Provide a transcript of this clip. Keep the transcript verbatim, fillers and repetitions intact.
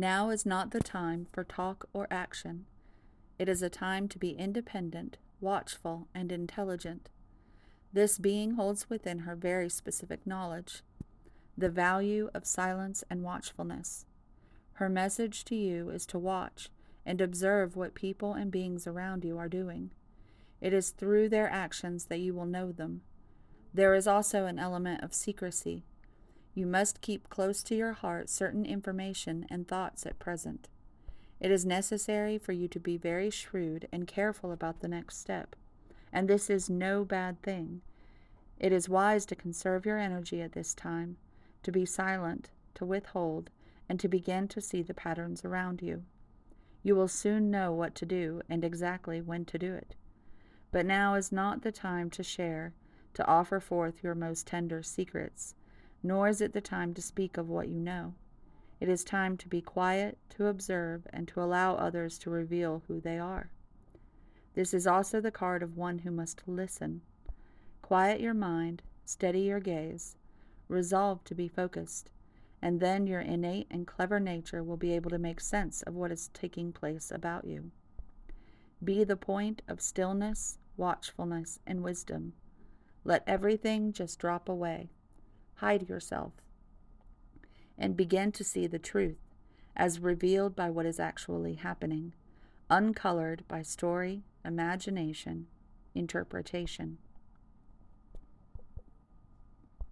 Now is not the time for talk or action. It is a time to be independent, watchful, and intelligent. This being holds within her very specific knowledge, the value of silence and watchfulness. Her message to you is to watch and observe what people and beings around you are doing. It is through their actions that you will know them. There is also an element of secrecy. You must keep close to your heart certain information and thoughts at present. It is necessary for you to be very shrewd and careful about the next step, and this is no bad thing. It is wise to conserve your energy at this time, to be silent, to withhold, and to begin to see the patterns around you. You will soon know what to do and exactly when to do it. But now is not the time to share, to offer forth your most tender secrets, nor is it the time to speak of what you know. It is time to be quiet, to observe, and to allow others to reveal who they are. This is also the card of one who must listen. Quiet your mind, steady your gaze, resolve to be focused, and then your innate and clever nature will be able to make sense of what is taking place about you. Be the point of stillness, watchfulness, and wisdom. Let everything just drop away. Hide yourself, and begin to see the truth as revealed by what is actually happening, uncolored by story, imagination, interpretation.